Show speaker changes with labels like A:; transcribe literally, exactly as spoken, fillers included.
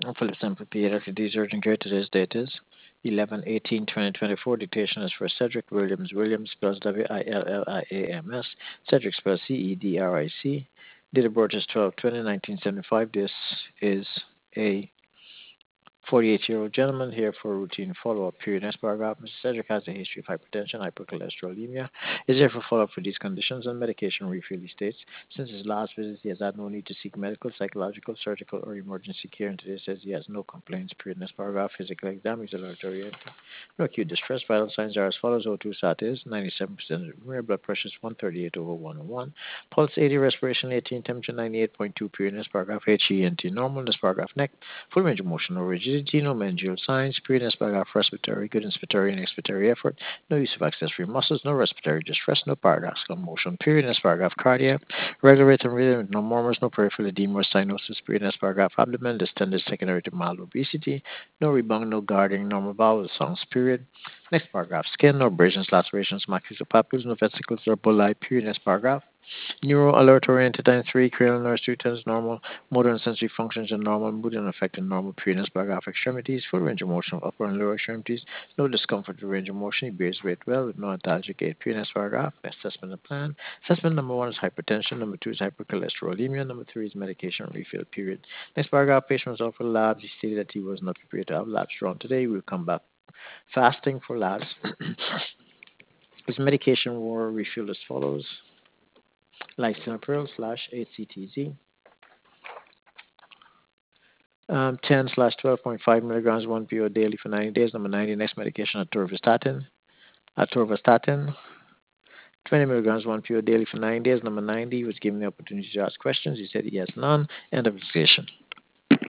A: Philip Sample P. Doctor D's urgent care. Today's date is eleven eighteen twenty twenty-four. Dictation is for Cedric Williams. Williams spells W I L L I A M S. Cedric spells C E D R I C. Date of birth is twelve twenty nineteen seventy-five. This is a forty-eight-year-old gentleman here for a routine follow-up period. Next paragraph, Mister Cedric has a history of hypertension, hypercholesterolemia, is here for follow-up for these conditions and medication refill. He states, since his last visit, he has had no need to seek medical, psychological, surgical, or emergency care, and today says he has no complaints. Period. Next paragraph, physical exam, he's alert oriented. No acute distress. Vital signs are as follows. O two sat is ninety-seven percent mirror. Blood pressure is one thirty-eight over one oh one. Pulse eighty, respiration eighteen, temperature ninety-eight point two. Period. Next paragraph, H E N T normal. Next paragraph, neck. Full range of motion, no rigidity, no meningeal signs. Period. Next paragraph, respiratory, good inspiratory and expiratory effort. No use of accessory muscles, no respiratory distress, no paradoxical motion. Period. Next paragraph, cardiac. Regular rate and rhythm, no murmurs, no peripheral edema or cyanosis. Period. Next paragraph, abdomen, distended secondary to mild obesity. No rebound, no guarding, normal bowel sounds. Period. Next paragraph, skin, no abrasions, lacerations, macules or papules, no vesicles or bulli. Period. Next paragraph. Neuro alert oriented and three, cranial nerves two turns normal, motor and sensory functions are normal, mood and affected normal, previous paragraph extremities, full range of motion of upper and lower extremities, no discomfort with range of motion, he bears weight well with no antalgic gait. Previous paragraph, assessment and plan. Assessment number one is hypertension, number two is hypercholesterolemia, number three is medication refill. Period. Next paragraph, patient was offered labs. He stated that he was not prepared to have labs drawn today. We'll come back fasting for labs. His medication were refilled as follows: lisinopril slash eight C T Z, um, ten slash twelve point five milligrams one P O daily for ninety days. Number ninety, next medication atorvastatin. Atorvastatin, twenty milligrams one P O daily for nine days. Number ninety, he was given the opportunity to ask questions. He said he has none. End of discussion.